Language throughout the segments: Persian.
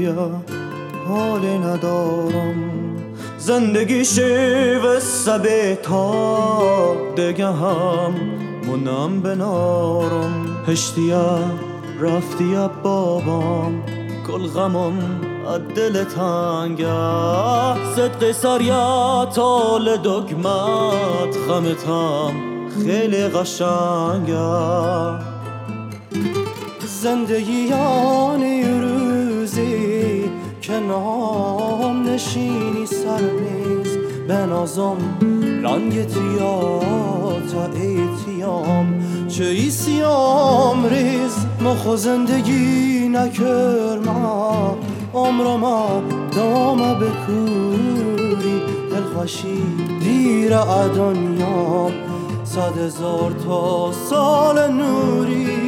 بیا حال ندارم زندگی شیو سبه تا دیگه هم منم بنارم هشتیا رفتیا بابام کل غمم دل تنگه صدق سریا تال دگمت خمتم خیلی قشنگه زندگیان روزی که نام نشینی سرمیز بنازم رنگ تیاتا ایتیام چه ایسیام ریز مخو زندگی نکرما عمرما دامه بکوری دلخوشی دیر دنیام 100,000 تا سال نوری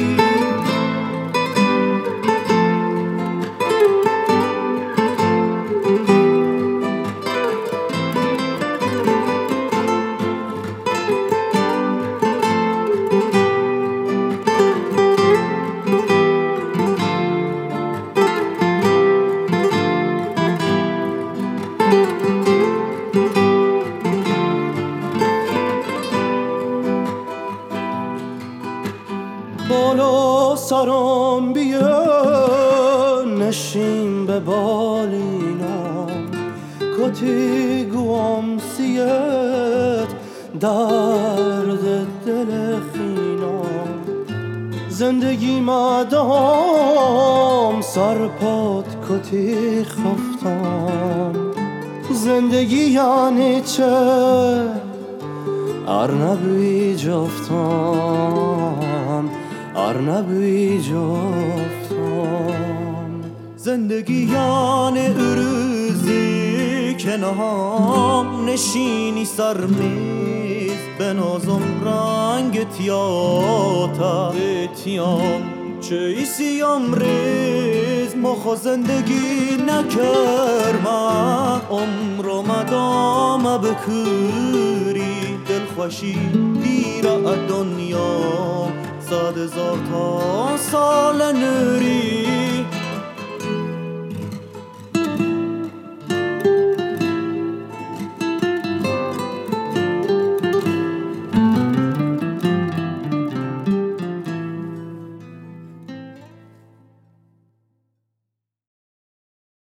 بالا سرم بیا نشین به بالینام کتی گوام سیت درد دل خینام زندگی مدام سرپات کتی خفتم زندگی یعنی چه ارنبی جفتم ارنبی جفتم زندگی یعنی اروزی که نهام نشینی سرمیز بنازم رنگ تیاتا تیام چه ایسیام ریز مخو زندگی نکرما عمرو مدام بکوری دلخوشی دیر دنیا 100,000 تا سال نو